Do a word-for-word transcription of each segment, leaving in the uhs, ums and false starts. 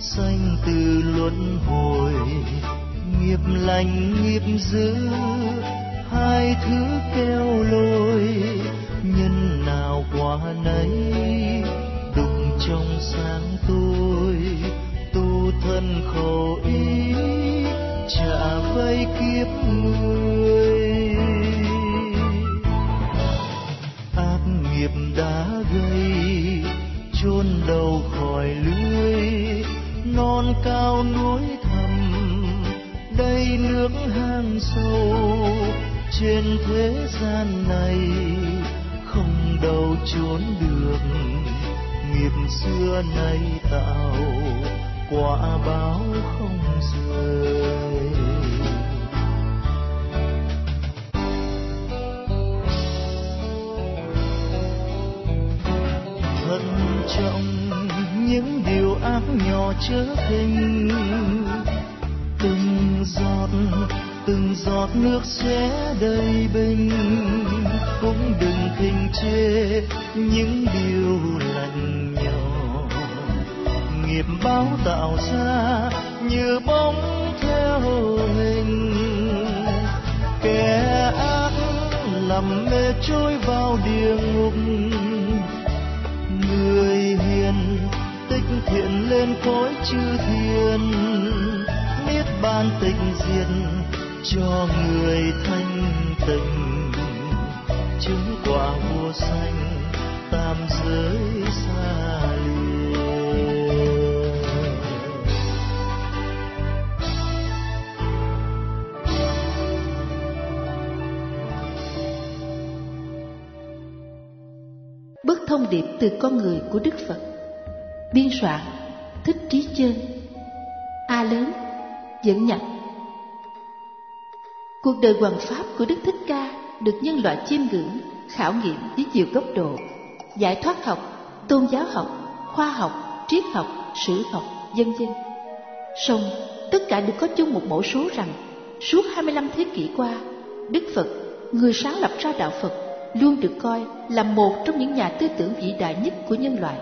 sanh từ luân hồi. Nghiệp lành nghiệp dữ hai thứ keo lôi, nhân nào quả nấy đục trong sáng tôi. Tu thân khổ ý trả vây kiếp người, ác nghiệp đã gây chôn đầu khỏi lưới. Non cao núi thẳm đây nước hang sâu, trên thế gian này không đâu trốn được. Nghiệp xưa nay tạo quả báo không rời. Thận trọng những điều ác nhỏ chớ khinh, từng giọt từng giọt nước sẽ đầy bình. Cũng đừng khinh chê những điều lành nhỏ, nghiệp báo tạo ra như bóng theo hình. Kẻ ác làm mê trôi vào địa ngục, người hiền tích thiện lên cõi chư thiên. Niết bàn tịnh diệt cho người thanh tịnh, chứng quả vô sanh tam giới xa lìa. Bức thông điệp từ con người của Đức Phật. Biên soạn Thích Trí Chơn. A lớn dẫn nhập. Cuộc đời hoằng pháp của Đức Thích Ca được nhân loại chiêm ngưỡng, khảo nghiệm với nhiều góc độ: giải thoát học, tôn giáo học, khoa học, triết học, sử học, vân vân. Song tất cả đều có chung một mẫu số rằng suốt hai mươi lăm thế kỷ qua, Đức Phật, người sáng lập ra đạo Phật, luôn được coi là một trong những nhà tư tưởng vĩ đại nhất của nhân loại.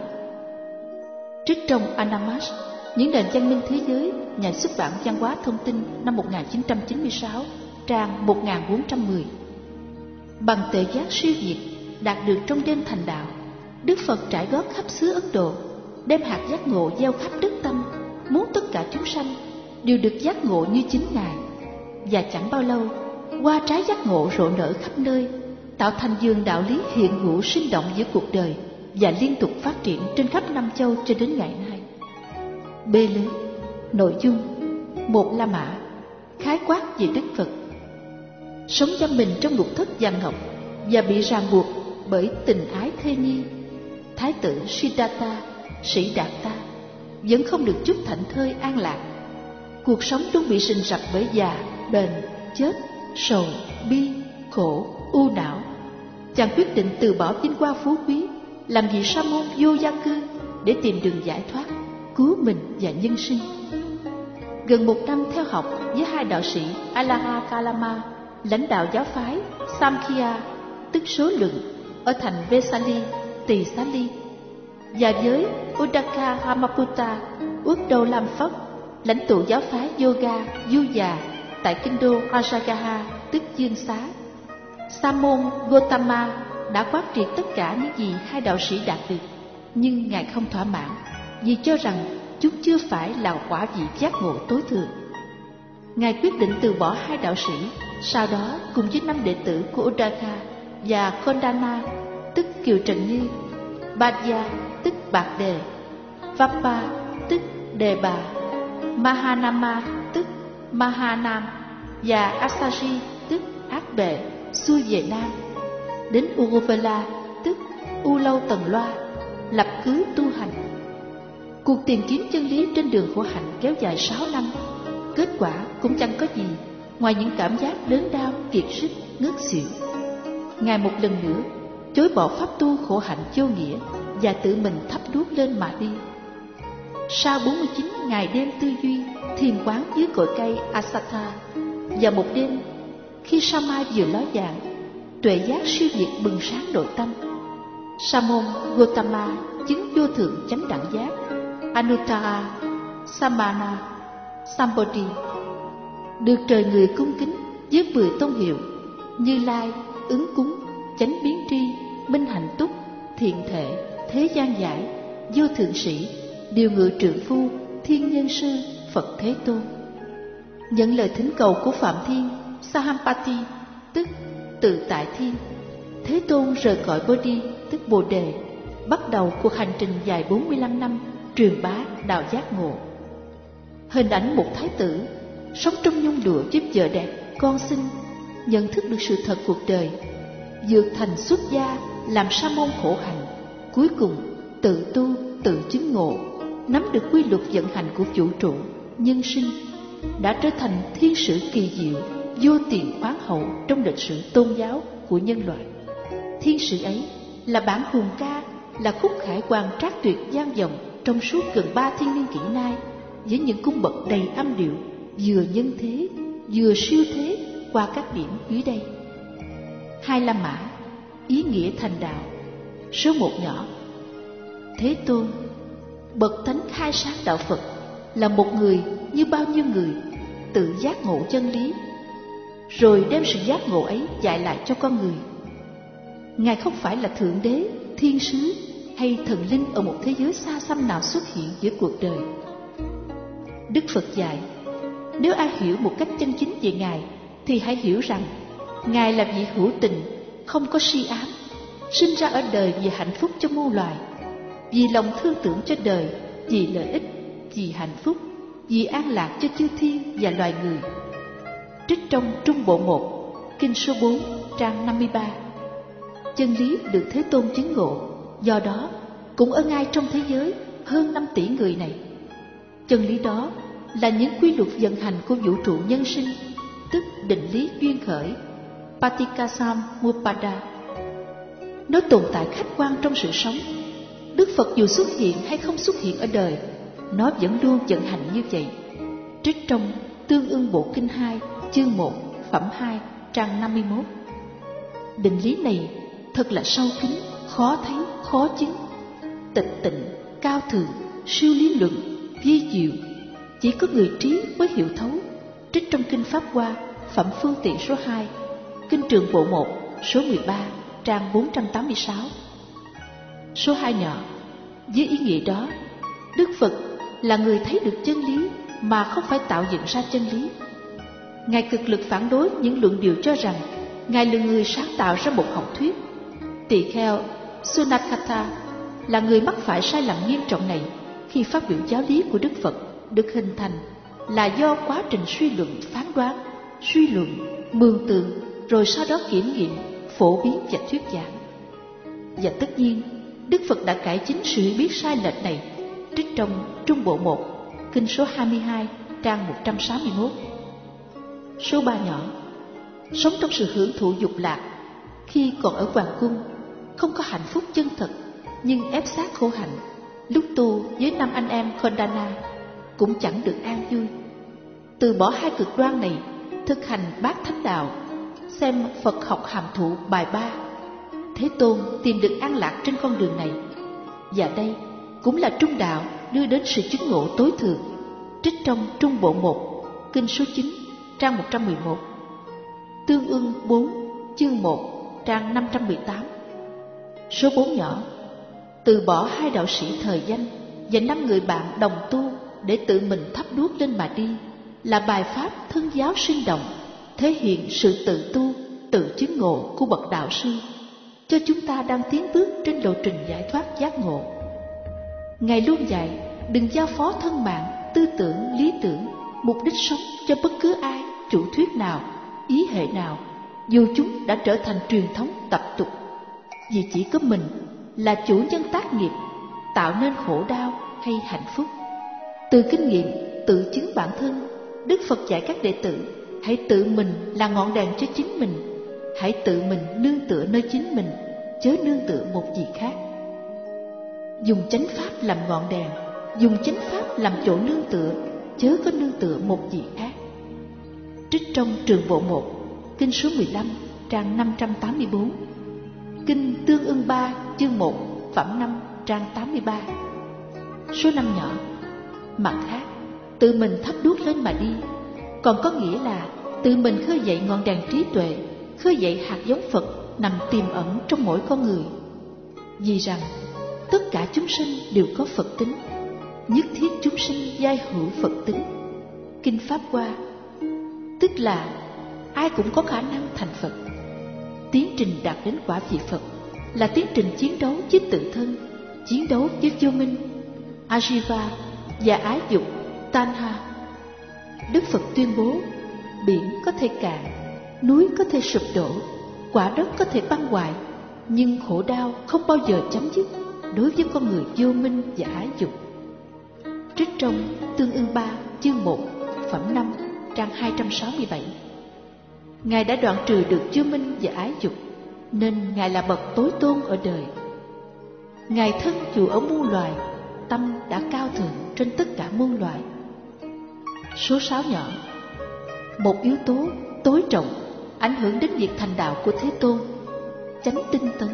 Trích trong Anamas, những nền văn minh thế giới, nhà xuất bản Văn hóa Thông tin năm một nghìn chín trăm chín mươi sáu, trang một nghìn bốn trăm mười. Bằng tuệ giác siêu việt đạt được trong đêm thành đạo, Đức Phật trải gót khắp xứ Ấn Độ, đem hạt giác ngộ gieo khắp đất tâm, muốn tất cả chúng sanh đều được giác ngộ như chính Ngài. Và chẳng bao lâu, hoa trái giác ngộ rộ nở khắp nơi, tạo thành vườn đạo lý hiện hữu sinh động giữa cuộc đời và liên tục phát triển trên khắp năm châu cho đến ngày nay. B lớn. Nội dung một La Mã khái quát về Đức Phật. Sống giam mình trong ngục thất vàng ngọc và bị ràng buộc bởi tình ái thê nhi, Thái tử Siddhartha, Sĩ Đạt Ta vẫn không được chút thảnh thơi an lạc. Cuộc sống luôn bị rình rập bởi già, bệnh, chết, sầu, bi, khổ, u não. Chàng quyết định từ bỏ vinh quang phú quý, làm vị sa môn vô gia cư để tìm đường giải thoát, cứu mình và nhân sinh. Gần một năm theo học với hai đạo sĩ Allaha Kalama, lãnh đạo giáo phái Samkhya, tức số lượng, ở thành Vesali, Tỳ Xá Ly, và với Uddaka Hamaputta, Uddau Lam Phất, lãnh tụ giáo phái Yoga Du Già tại kinh đô Rajagaha, tức Dương Xá. Sa môn Gotama đã quán triệt tất cả những gì hai đạo sĩ đạt được, nhưng Ngài không thỏa mãn vì cho rằng chúng chưa phải là quả vị giác ngộ tối thượng. Ngài quyết định từ bỏ hai đạo sĩ, sau đó cùng với năm đệ tử của Uddaka và Kondana, tức Kiều Trần Như, Badya, tức Bạc Đề, Vappa, tức Đề Bà, Mahanama, tức Mahanam, và Asaji, tức Ác Bệ, xuôi về Nam, đến Uruvela, tức U Lâu Tần Loa, lập cứ tu hành. Cuộc tìm kiếm chân lý trên đường khổ hạnh kéo dài sáu năm. Kết quả cũng chẳng có gì ngoài những cảm giác đớn đau, kiệt sức, ngất xỉu. Ngài một lần nữa chối bỏ pháp tu khổ hạnh vô nghĩa và tự mình thắp đuốc lên mà đi. Sau bốn mươi chín ngày đêm tư duy, thiền quán dưới cội cây Asatha, và một đêm khi sao mai vừa ló dạng, tuệ giác siêu việt bừng sáng nội tâm, Sa môn Gotama chứng vô thượng chánh đẳng giác Anuttara, Samana Sambodhi, được trời người cung kính với mười tôn hiệu: Như Lai, Ứng Cúng, Chánh Biến Tri, Minh Hạnh Túc, Thiện Thể, Thế Gian Giải, Vô Thượng Sĩ, Điều Ngự Trượng Phu, Thiên Nhân Sư, Phật Thế Tôn. Nhận lời thỉnh cầu của Phạm Thiên Sahampati, tức Tự Tại Thiên, Thế Tôn rời cõi Bodhi, tức Bồ Đề, bắt đầu cuộc hành trình dài bốn mươi lăm năm truyền bá đạo giác ngộ. Hình ảnh một thái tử sống trong nhung lụa giúp vợ đẹp, con sinh, nhận thức được sự thật cuộc đời, vượt thành xuất gia, làm sa môn khổ hạnh, cuối cùng tự tu, tự chứng ngộ, nắm được quy luật vận hành của vũ trụ, nhân sinh, đã trở thành thiên sử kỳ diệu, vô tiền khoáng hậu trong lịch sử tôn giáo của nhân loại. Thiên sử ấy là bản hùng ca, là khúc khải hoàn trác tuyệt vang vọng trong suốt gần ba thiên niên kỷ nay, với những cung bậc đầy âm điệu, vừa nhân thế vừa siêu thế qua các điểm dưới đây. Hai La Mã, ý nghĩa thành đạo. Số một nhỏ. Thế Tôn, bậc thánh khai sáng đạo Phật, là một người như bao nhiêu người, tự giác ngộ chân lý, rồi đem sự giác ngộ ấy dạy lại cho con người. Ngài không phải là thượng đế, thiên sứ hay thần linh ở một thế giới xa xăm nào xuất hiện giữa cuộc đời. Đức Phật dạy, nếu ai hiểu một cách chân chính về Ngài, thì hãy hiểu rằng Ngài là vị hữu tình, không có si ám, sinh ra ở đời vì hạnh phúc cho muôn loài, vì lòng thương tưởng cho đời, vì lợi ích, vì hạnh phúc, vì an lạc cho chư thiên và loài người. Trích trong Trung Bộ một, kinh số bốn, trang năm mươi ba. Chân lý được Thế Tôn chứng ngộ, do đó cũng ở ngay trong thế giới hơn năm tỷ người này. Chân lý đó là những quy luật vận hành của vũ trụ nhân sinh, tức định lý duyên khởi, Paticcasamuppada. Nó tồn tại khách quan trong sự sống. Đức Phật dù xuất hiện hay không xuất hiện ở đời, nó vẫn luôn vận hành như vậy. Trích trong Tương Ưng Bộ Kinh hai, chương một, phẩm hai, trang năm mươi mốt. Định lý này thật là sâu kín, khó thấy, khó chứng, tịch tịnh, cao thượng, siêu lý luận, vi diệu, chỉ có người trí mới hiểu thấu. Trích trong Kinh Pháp Hoa, phẩm Phương Tiện số hai, Kinh Trường Bộ một, số mười ba, trang bốn trăm tám mươi sáu. Số hai nhỏ. Với ý nghĩa đó, Đức Phật là người thấy được chân lý mà không phải tạo dựng ra chân lý. Ngài cực lực phản đối những luận điệu cho rằng Ngài là người sáng tạo ra một học thuyết. Tỳ kheo Sunakata là người mắc phải sai lầm nghiêm trọng này khi phát biểu giáo lý của Đức Phật được hình thành là do quá trình suy luận, phán đoán, suy luận, mường tượng, rồi sau đó kiểm nghiệm, phổ biến và thuyết giảng. Và tất nhiên, Đức Phật đã cải chính sự biết sai lệch này, trích trong Trung Bộ một, kinh số hai mươi hai, trang một trăm sáu mươi mốt. Số ba nhỏ. Sống trong sự hưởng thụ dục lạc, khi còn ở hoàng cung, không có hạnh phúc chân thật, nhưng ép sát khổ hạnh. Lúc tu với năm anh em Khandana cũng chẳng được an vui. Từ bỏ hai cực đoan này, thực hành bát thánh đạo, xem Phật học hàm thụ bài ba, Thế Tôn tìm được an lạc trên con đường này. Và đây cũng là trung đạo đưa đến sự chứng ngộ tối thượng. Trích trong Trung Bộ một, kinh số chín, trang một trăm mười một. Tương Ưng bốn, chương một, trang năm trăm mười tám. Số bốn nhỏ. Từ bỏ hai đạo sĩ thời danh và năm người bạn đồng tu để tự mình thắp đuốc lên mà đi, là bài pháp thân giáo sinh động, thể hiện sự tự tu, tự chứng ngộ của bậc đạo sư, cho chúng ta đang tiến bước trên lộ trình giải thoát giác ngộ. Ngài luôn dạy đừng giao phó thân mạng, tư tưởng, lý tưởng, mục đích sống cho bất cứ ai, chủ thuyết nào, ý hệ nào, dù chúng đã trở thành truyền thống tập tục, vì chỉ có mình là chủ nhân tác nghiệp, tạo nên khổ đau hay hạnh phúc. Từ kinh nghiệm tự chứng bản thân, Đức Phật dạy các đệ tử hãy tự mình là ngọn đèn cho chính mình, hãy tự mình nương tựa nơi chính mình, chớ nương tựa một gì khác. Dùng chánh pháp làm ngọn đèn, dùng chánh pháp làm chỗ nương tựa, chớ có nương tựa một gì khác. Trích trong Trường Bộ một, kinh số mười lăm, trang năm trăm tám mươi bốn. Kinh Tương Ưng ba, chương một, phẩm năm, trang tám mươi ba. Số năm nhỏ. Mặt khác, tự mình thắp đuốc lên mà đi, còn có nghĩa là tự mình khơi dậy ngọn đèn trí tuệ, khơi dậy hạt giống Phật nằm tiềm ẩn trong mỗi con người. Vì rằng tất cả chúng sinh đều có Phật tính, nhất thiết chúng sinh giai hữu Phật tính. Kinh Pháp Hoa, tức là ai cũng có khả năng thành Phật. Tiến trình đạt đến quả vị Phật là tiến trình chiến đấu với tự thân, chiến đấu với vô minh, Ajiva và ái dục, Tanha. Đức Phật tuyên bố biển có thể cạn, núi có thể sụp đổ, quả đất có thể băng hoại, nhưng khổ đau không bao giờ chấm dứt đối với con người vô minh và ái dục. Trích trong Tương ưng ba chương một phẩm năm trang hai trăm sáu mươi bảy. Ngài đã đoạn trừ được vô minh và ái dục, nên Ngài là bậc tối tôn ở đời. Ngài thân dù ở muôn loài, tâm đã cao thượng trên tất cả muôn loài. Số sáu nhỏ. Một yếu tố tối trọng ảnh hưởng đến việc thành đạo của Thế Tôn, chánh tinh tấn.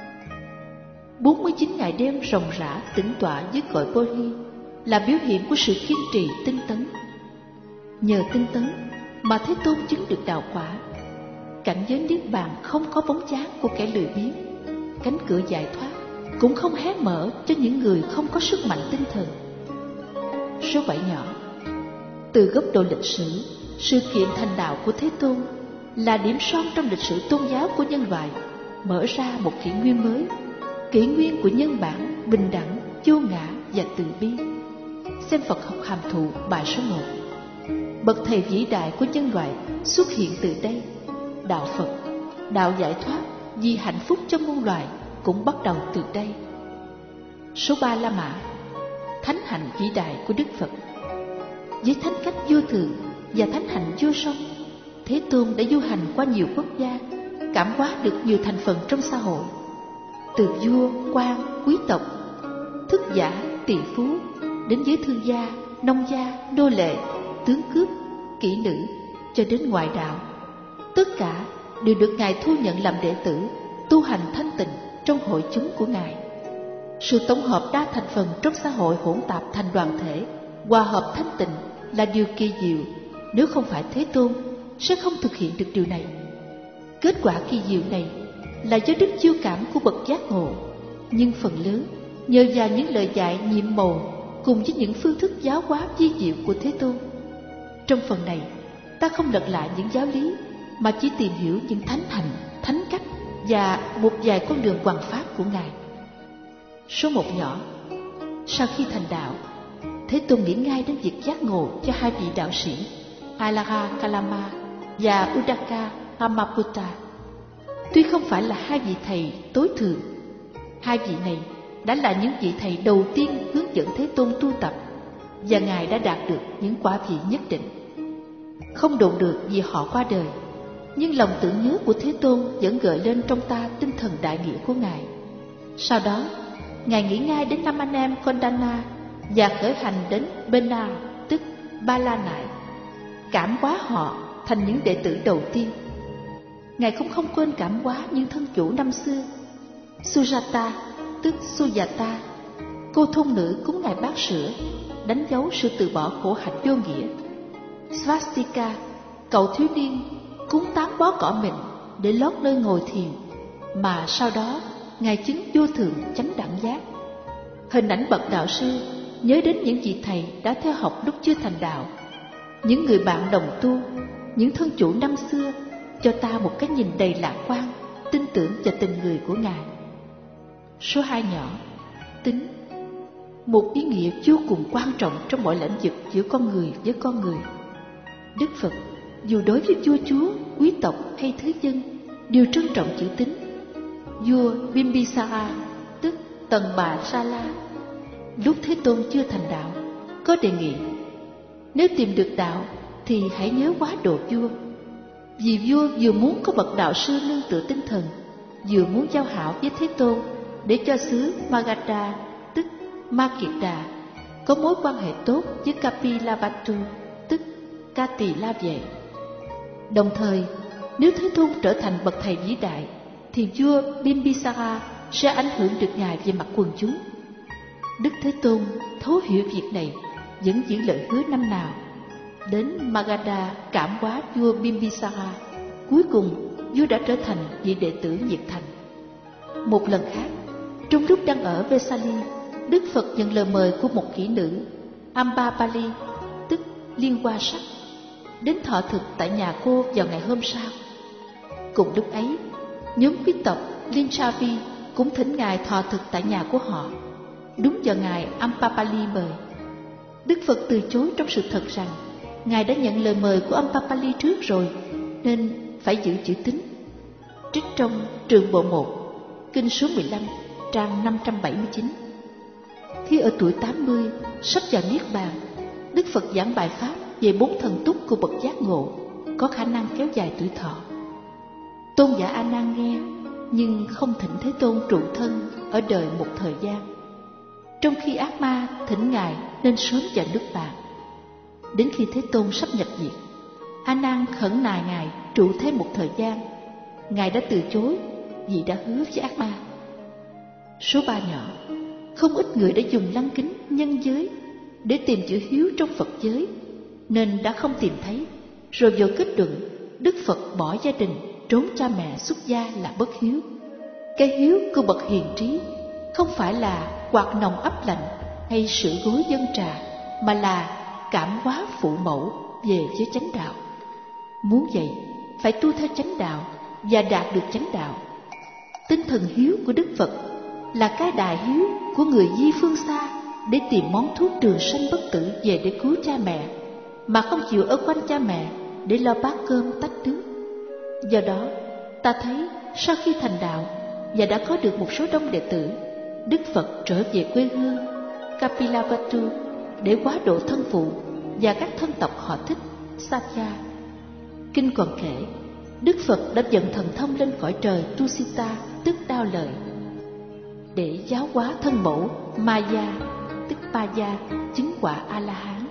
bốn mươi chín ngày đêm ròng rã tĩnh tọa dưới cội Bodhi là biểu hiện của sự kiên trì tinh tấn. Nhờ tinh tấn mà Thế Tôn chứng được đạo quả. Cảnh giới niết bàn không có bóng dáng của kẻ lười biếng, cánh cửa giải thoát cũng không hé mở cho những người không có sức mạnh tinh thần. Số bảy nhỏ. Từ góc độ lịch sử, sự kiện thành đạo của Thế Tôn là điểm son trong lịch sử tôn giáo của nhân loại, mở ra một kỷ nguyên mới, kỷ nguyên của nhân bản, bình đẳng, vô ngã và từ bi. Xem Phật học hàm thụ bài số một. Bậc thầy vĩ đại của nhân loại xuất hiện từ đây. Đạo Phật, đạo giải thoát vì hạnh phúc cho muôn loài cũng bắt đầu từ đây. Số ba La Mã. Thánh hạnh vĩ đại của Đức Phật. Với thánh cách vô thường và thánh hạnh vô song, Thế Tôn đã du hành qua nhiều quốc gia, cảm hóa được nhiều thành phần trong xã hội, từ vua, quan, quý tộc, thức giả, tỷ phú, đến giới thương gia, nông gia, nô lệ, tướng cướp, kỹ nữ, cho đến ngoại đạo. Tất cả đều được Ngài thu nhận làm đệ tử, tu hành thanh tịnh trong hội chúng của Ngài. Sự tổng hợp đa thành phần trong xã hội hỗn tạp thành đoàn thể, hòa hợp thanh tịnh là điều kỳ diệu. Nếu không phải Thế Tôn, sẽ không thực hiện được điều này. Kết quả kỳ diệu này là do đức chiêu cảm của bậc giác ngộ, nhưng phần lớn nhờ vào những lời dạy nhiệm màu cùng với những phương thức giáo hóa vi diệu của Thế Tôn. Trong phần này, ta không lật lại những giáo lý, mà chỉ tìm hiểu những thánh hạnh, thánh cách và một vài con đường hoằng pháp của Ngài. Số một nhỏ. Sau khi thành đạo, Thế Tôn nghĩ ngay đến việc giác ngộ cho hai vị đạo sĩ Alara Kalama và Udaka Ramaputta. Tuy không phải là hai vị thầy tối thượng, hai vị này đã là những vị thầy đầu tiên hướng dẫn Thế Tôn tu tập, và Ngài đã đạt được những quả vị nhất định. Không đồn được vì họ qua đời, nhưng lòng tưởng nhớ của Thế Tôn vẫn gợi lên trong ta tinh thần đại nghĩa của Ngài. Sau đó, Ngài nghĩ ngay đến năm anh em Kondana và khởi hành đến Benar, tức Ba La Nại, cảm hóa họ thành những đệ tử đầu tiên. Ngài cũng không quên cảm hóa những thân chủ năm xưa, Sujata, tức Sujata, cô thôn nữ cúng Ngài bát sữa, đánh dấu sự từ bỏ khổ hạnh vô nghĩa. Svastika, cậu thiếu niên cúng tán bó cỏ mình để lót nơi ngồi thiền, mà sau đó Ngài chứng vô thường chánh đẳng giác. Hình ảnh bậc đạo sư nhớ đến những vị thầy đã theo học lúc chưa thành đạo, những người bạn đồng tu, những thân chủ năm xưa, cho ta một cái nhìn đầy lạc quan, tin tưởng vào tình người của Ngài. Số hai nhỏ. Tính. Một ý nghĩa vô cùng quan trọng trong mọi lĩnh vực giữa con người với con người. Đức Phật dù đối với vua chúa, quý tộc hay thứ dân đều trân trọng chữ tín. Vua Bimbisara, tức Tần Bà Sa La, lúc Thế Tôn chưa thành đạo, có đề nghị: nếu tìm được đạo thì hãy nhớ quá độ vua. Vì vua vừa muốn có bậc đạo sư nương tựa tinh thần, vừa muốn giao hảo với Thế Tôn để cho xứ Magadha, tức Ma Kiệt Đà, có mối quan hệ tốt với Kapilavatthu, tức Ca Tỳ La Vệ. Đồng thời, nếu Thế Tôn trở thành bậc thầy vĩ đại, thì vua Bimbisara sẽ ảnh hưởng được Ngài về mặt quần chúng. Đức Thế Tôn thấu hiểu việc này, vẫn giữ lời hứa năm nào. Đến Magadha cảm hóa vua Bimbisara, cuối cùng vua đã trở thành vị đệ tử nhiệt thành. Một lần khác, trong lúc đang ở Vesali, Đức Phật nhận lời mời của một kỹ nữ Ambapali, tức Liên Hoa Sắc, đến thọ thực tại nhà cô vào ngày hôm sau. Cùng lúc ấy, nhóm quý tộc Linchavi cũng thỉnh Ngài thọ thực tại nhà của họ, đúng vào ngày Ambapali mời. Đức Phật từ chối trong sự thật rằng Ngài đã nhận lời mời của Ambapali trước rồi, nên phải giữ chữ tín. Trích trong Trường Bộ một, kinh số mười lăm, trang năm trăm bảy mươi chín. Khi ở tuổi tám mươi, sắp vào Niết Bàn, Đức Phật giảng bài pháp về bốn thần túc của bậc giác ngộ, có khả năng kéo dài tuổi thọ. Tôn giả A Nan nghe, nhưng không thỉnh Thế Tôn trụ thân ở đời một thời gian, trong khi ác ma thỉnh Ngài nên sớm vào nước Bàn. Đến khi Thế Tôn sắp nhập diệt, A Nan khẩn nài Ngài trụ thêm một thời gian. Ngài đã từ chối vì đã hứa với ác ma. Số ba nhỏ, không ít người đã dùng lăng kính nhân giới để tìm chữ hiếu trong Phật giới, nên đã không tìm thấy, rồi vô kết luận Đức Phật bỏ gia đình, trốn cha mẹ xuất gia là bất hiếu. Cái hiếu của bậc hiền trí không phải là quạt nồng ấp lạnh hay sữa gối dân trà, mà là cảm hóa phụ mẫu về với chánh đạo. Muốn vậy, phải tu theo chánh đạo và đạt được chánh đạo. Tinh thần hiếu của Đức Phật là cái đại hiếu của người di phương xa để tìm món thuốc trường sanh bất tử về để cứu cha mẹ, mà không chịu ở quanh cha mẹ để lo bát cơm tách nước. Do đó, ta thấy sau khi thành đạo và đã có được một số đông đệ tử, Đức Phật trở về quê hương Kapilavatthu để quá độ thân phụ và các thân tộc họ Thích, Satya. Kinh còn kể, Đức Phật đã dẫn thần thông lên cõi trời Tusita, tức Đao Lợi, để giáo hóa thân mẫu Maya, tức Paya, chứng quả A-la-hán.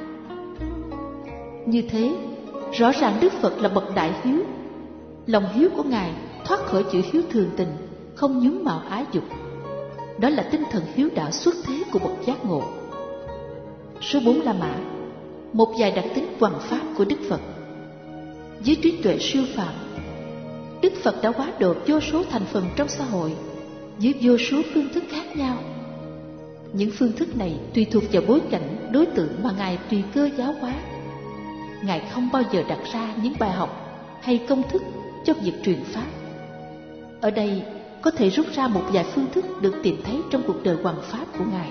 Như thế, rõ ràng Đức Phật là bậc đại hiếu. Lòng hiếu của Ngài thoát khỏi chữ hiếu thường tình, không nhúm màu ái dục. Đó là tinh thần hiếu đạo xuất thế của bậc giác ngộ. Số bốn La Mã, một vài đặc tính hoằng pháp của Đức Phật. Với trí tuệ siêu phàm, Đức Phật đã hóa độ vô số thành phần trong xã hội với vô số phương thức khác nhau. Những phương thức này tùy thuộc vào bối cảnh, đối tượng mà Ngài tùy cơ giáo hóa. Ngài không bao giờ đặt ra những bài học hay công thức cho việc truyền pháp. Ở đây có thể rút ra một vài phương thức được tìm thấy trong cuộc đời hoằng pháp của Ngài.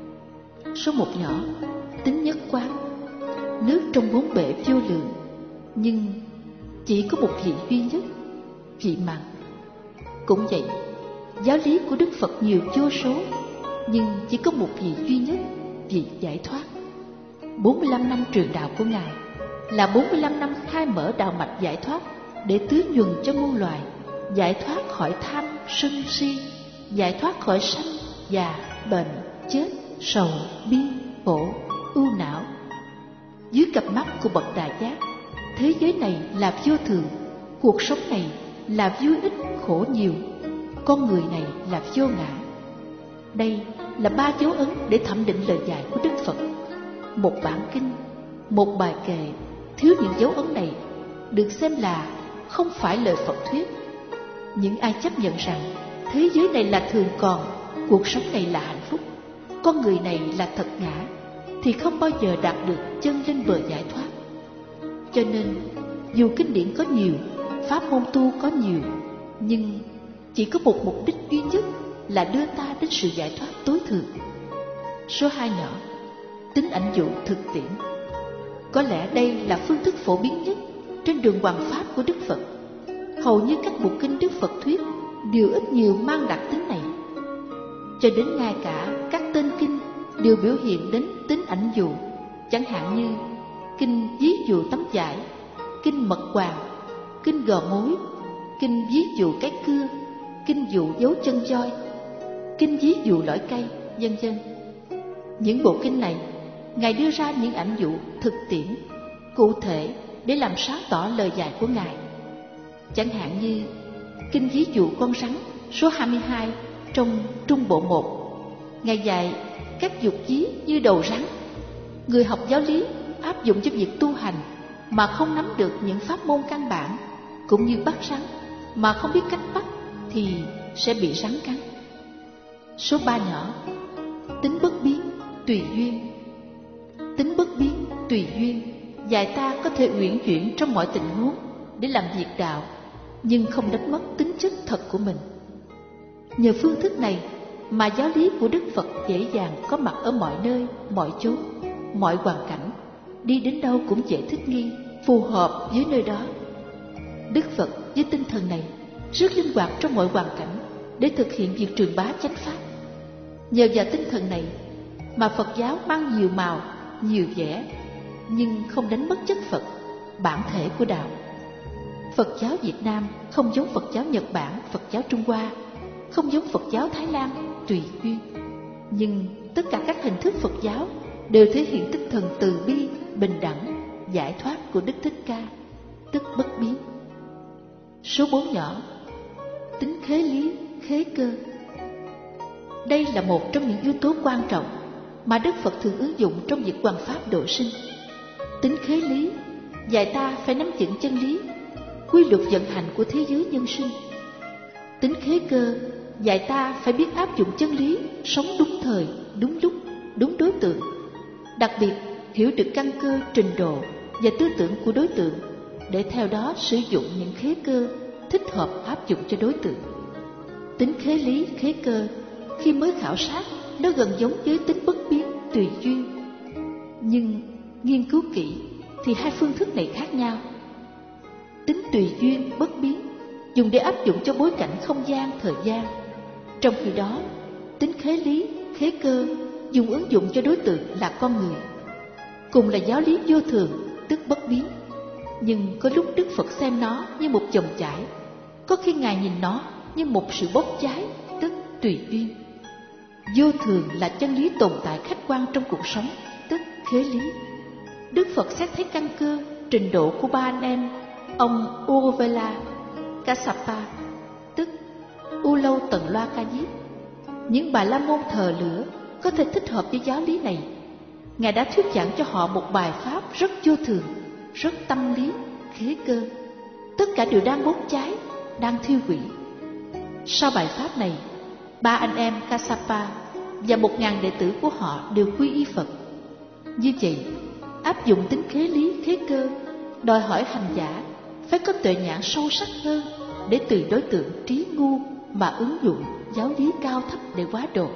Số một nhỏ, tính nhất quán. Nước trong bốn bể vô lượng, nhưng chỉ có một vị duy nhất, vị mặn. Cũng vậy, giáo lý của Đức Phật nhiều vô số, nhưng chỉ có một vị duy nhất, vị giải thoát. bốn mươi lăm năm truyền đạo của Ngài là bốn mươi lăm năm khai mở đạo mạch giải thoát để tưới nhuần cho muôn loài, giải thoát khỏi tham, sân si, giải thoát khỏi sanh, già, bệnh, chết, sầu, bi, khổ, ưu não. Dưới cặp mắt của bậc đại giác, thế giới này là vô thường, cuộc sống này là vui ít khổ nhiều, con người này là vô ngã. Đây là ba dấu ấn để thẩm định lời dạy của Đức Phật. Một bản kinh, một bài kệ thiếu những dấu ấn này được xem là không phải lời Phật thuyết. Những ai chấp nhận rằng thế giới này là thường còn, cuộc sống này là hạnh phúc, con người này là thật ngã, thì không bao giờ đạt được chân linh bờ giải thoát. Cho nên, dù kinh điển có nhiều, pháp môn tu có nhiều, nhưng chỉ có một mục đích duy nhất là đưa ta đến sự giải thoát tối thượng. Số hai nhỏ, tính ảnh dụ thực tiễn. Có lẽ đây là phương thức phổ biến nhất trên đường hoằng pháp của Đức Phật. Hầu như các bộ kinh Đức Phật thuyết đều ít nhiều mang đặc tính này. Cho đến ngay cả các tên kinh đều biểu hiện đến tính ảnh dụ, chẳng hạn như kinh ví dụ tấm vải, kinh mật hoàng, kinh gò mối, kinh ví dụ cái cưa, kinh dụ dấu chân voi, kinh ví dụ lõi cây, vân vân. Những bộ kinh này, Ngài đưa ra những ảnh dụ thực tiễn, cụ thể để làm sáng tỏ lời dạy của Ngài. Chẳng hạn như kinh ví dụ con rắn số hai mươi hai trong Trung Bộ một, Ngài dạy các dục ví như đầu rắn, Người học giáo lý áp dụng cho việc tu hành mà không nắm được những pháp môn căn bản, cũng như bắt rắn mà không biết cách bắt thì sẽ bị rắn cắn. Số ba nhỏ, tính bất biến, tùy duyên. Tính bất biến, tùy duyên dạy ta có thể uyển chuyển trong mọi tình huống để làm việc đạo, nhưng không đánh mất tính chất thật của mình. Nhờ phương thức này mà giáo lý của Đức Phật dễ dàng có mặt ở mọi nơi, mọi chốn, mọi hoàn cảnh, đi đến đâu cũng dễ thích nghi, phù hợp với nơi đó. Đức Phật với tinh thần này rất linh hoạt trong mọi hoàn cảnh để thực hiện việc truyền bá chánh pháp. Nhờ vào tinh thần này mà Phật giáo mang nhiều màu, nhiều vẻ, nhưng không đánh mất chất Phật, bản thể của đạo. Phật giáo Việt Nam không giống Phật giáo Nhật Bản, Phật giáo Trung Hoa, không giống Phật giáo Thái Lan, tùy duyên. Nhưng tất cả các hình thức Phật giáo đều thể hiện tinh thần từ bi, bình đẳng, giải thoát của Đức Thích Ca, tức bất biến. Số bốn nhỏ, tính khế lý, khế cơ. Đây là một trong những yếu tố quan trọng mà Đức Phật thường ứng dụng trong việc hoằng pháp độ sinh. Tính khế lý dạy ta phải nắm vững chân lý, quy luật vận hành của thế giới nhân sinh. Tính khế cơ dạy ta phải biết áp dụng chân lý, sống đúng thời, đúng lúc, đúng đối tượng. Đặc biệt hiểu được căn cơ, trình độ và tư tưởng của đối tượng, để theo đó sử dụng những khế cơ thích hợp áp dụng cho đối tượng. Tính khế lý, khế cơ khi mới khảo sát nó gần giống với tính bất biến, tùy duyên. Nhưng nghiên cứu kỹ thì hai phương thức này khác nhau. Tính tùy duyên, bất biến dùng để áp dụng cho bối cảnh không gian, thời gian. Trong khi đó, tính khế lý, khế cơ dùng ứng dụng cho đối tượng là con người. Cùng là giáo lý vô thường, tức bất biến, nhưng có lúc Đức Phật xem nó như một dòng chảy, có khi Ngài nhìn nó như một sự bốc cháy, tức tùy duyên. Vô thường là chân lý tồn tại khách quan trong cuộc sống, tức khế lý. Đức Phật xét thấy căn cơ, trình độ của ba anh em, ông Uruvela, Kassapa, tức U Lâu Tần Loa Ca Diếp. Những bà la môn thờ lửa có thể thích hợp với giáo lý này. Ngài đã thuyết giảng cho họ một bài pháp rất vô thường, rất tâm lý, khế cơ. Tất cả đều đang bốc cháy, đang thiêu hủy. Sau bài pháp này, ba anh em Kassapa và một ngàn đệ tử của họ đều quy y Phật. Như vậy, áp dụng tính khế lý, khế cơ đòi hỏi hành giả phải có tuệ nhãn sâu sắc hơn để từ đối tượng trí ngu mà ứng dụng giáo lý cao thấp để hóa độ.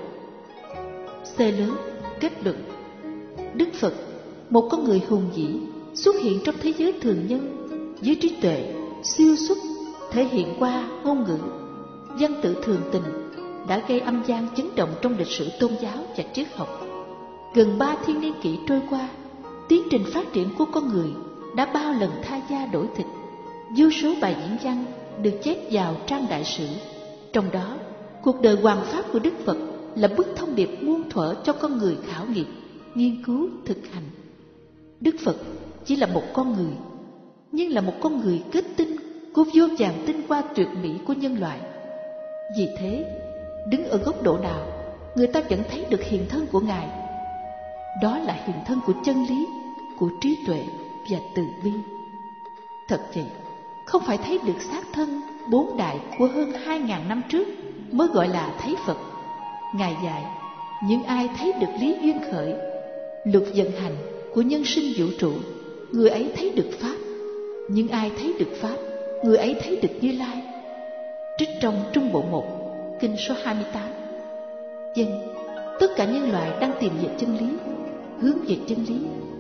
C lớn, kết luận. Đức Phật, một con người hùng vĩ, xuất hiện trong thế giới thường nhân với trí tuệ siêu xuất, thể hiện qua ngôn ngữ, văn tự thường tình, đã gây âm vang chấn động trong lịch sử tôn giáo và triết học. Gần ba thiên niên kỷ trôi qua, tiến trình phát triển của con người đã bao lần tha da đổi thịt. Vô số bài diễn văn được chép vào trang đại sử. Trong đó, cuộc đời hoằng pháp của Đức Phật là bức thông điệp muôn thuở cho con người khảo nghiệm, nghiên cứu, thực hành. Đức Phật chỉ là một con người, nhưng là một con người kết tinh của vô vàn tinh hoa tuyệt mỹ của nhân loại. Vì thế, đứng ở góc độ nào, người ta vẫn thấy được hiện thân của Ngài. Đó là hiện thân của chân lý, của trí tuệ và từ bi. Thật vậy, không phải thấy được xác thân bốn đại của hơn hai ngàn năm trước mới gọi là thấy Phật. Ngài dạy, những ai thấy được lý duyên khởi, luật vận hành của nhân sinh vũ trụ, người ấy thấy được Pháp. Những ai thấy được Pháp, người ấy thấy được Như Lai. Trích trong Trung Bộ một, kinh số hai mươi tám. Dân, tất cả nhân loại đang tìm về chân lý, hướng về chân lý,